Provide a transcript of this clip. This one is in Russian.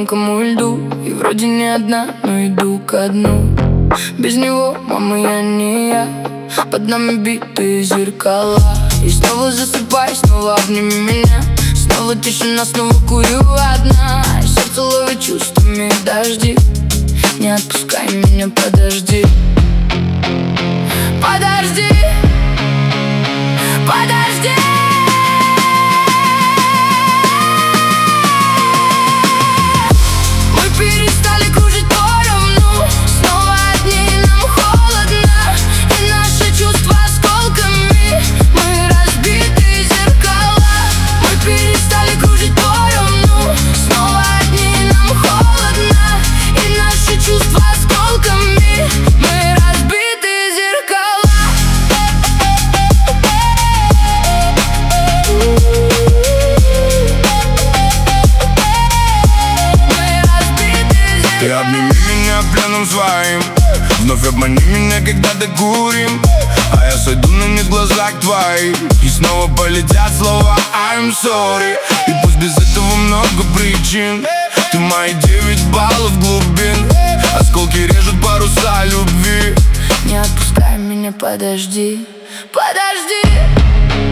тонкому льду. И вроде не одна, но иду ко дну. Без него, мама, я не я. Под нами битые зеркала. И снова засыпай, снова обними меня. Снова тишина, снова курю одна. Сердце ловит чувствами дожди. Не отпускай меня, подожди. Подожди, подожди. Мы перестали кружить поровну. Снова одни, нам холодно. И наши чувства осколками. Мы разбитые зеркала. Мы перестали кружить поровну. Снова одни, нам холодно. И наши чувства осколками. Мы разбитые зеркала. Ты обними меня пленом своим. Вновь обмани меня, когда докурим. А я сойду на нет в глазах твоих. И снова полетят слова I'm sorry. И пусть без этого много причин. Ты мои 9 баллов глубин. Осколки режут паруса любви. Не отпускай меня, подожди. Подожди.